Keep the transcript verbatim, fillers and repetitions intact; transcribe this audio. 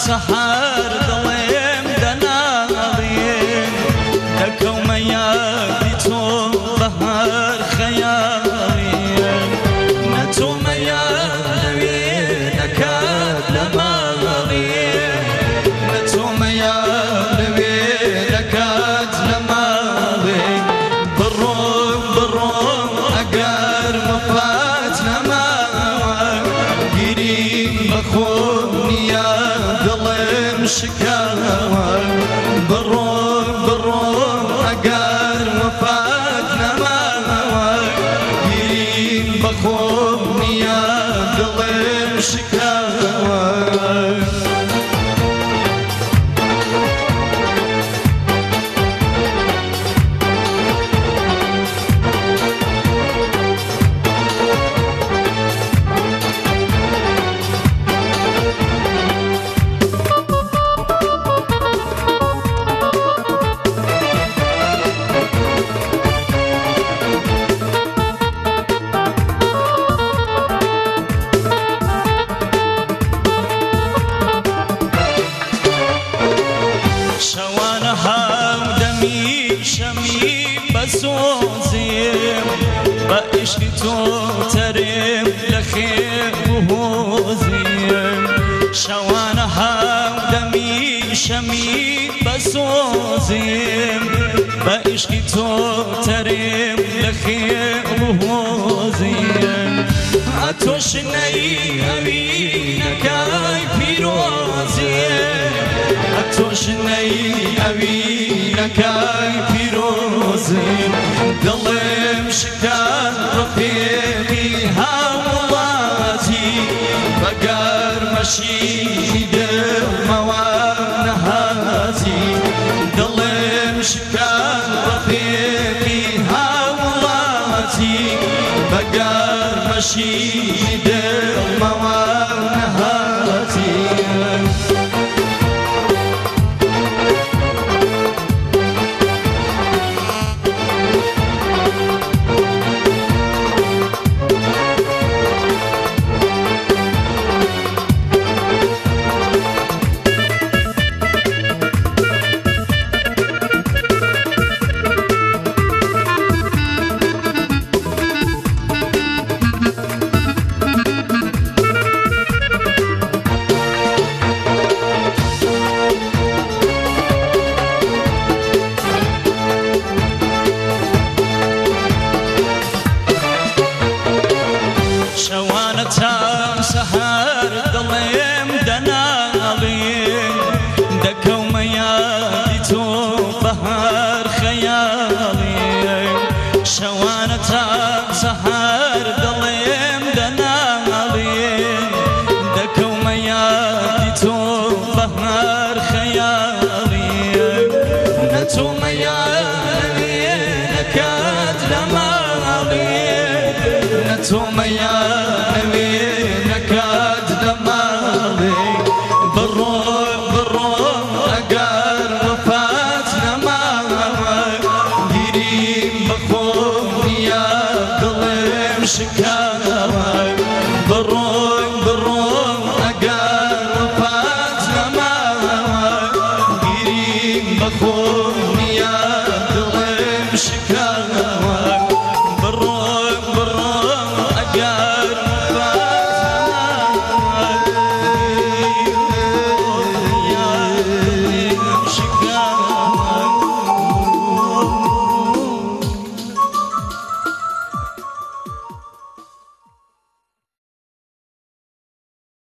سحر دڵێم دەناڵێن دەکەومە یادی تۆ بەهار خەیاڵێن نەتۆمە یاد لەوێنەکات لە ماڵێن نەتۆمە یاد لەوێنەکات لە ماڵێن بڕۆم بڕۆم ئەگەر وەفات نەماوە گیریم بەخۆم نییە دڵێم شکاوە بڕۆم بڕۆم ئەگەر وەفات نەماوە گیریم بەخۆم نییە دڵێم شکاوە شەوانە هاودەمی شەمی بەسۆزیم بە عیشقی تۆ تەرێم لە خێر و هۆزیم شەوانە هاودەمی شەمی بەسۆزیم بە عیشقی تۆ تەرێم لە خێر و هۆزیم ئەتۆ شنەی ئەوینەکەی پیرۆزیم ئەتۆ شنەی ئەوینەکەی پیرۆزیم دڵێم شکار ڕفێقی هاوڵاتی بەگەرمەشی دڵمەوە نەهاتی دڵێم شکار ڕفێقی هاوڵاتی بەگەرمەشی دڵمەوە نەهاتی شەوانە تا سەحەر دڵێم دەناڵێن دەکەومە یادی تۆ بەهار خەیاڵێن شەوانە تا سەحەر دڵێم دەناڵێن دەکەومە یادی تۆ بەهار خەیاڵێن نەتۆمە یاد لەوێنەکات لە ماڵێن نەتۆمە یاد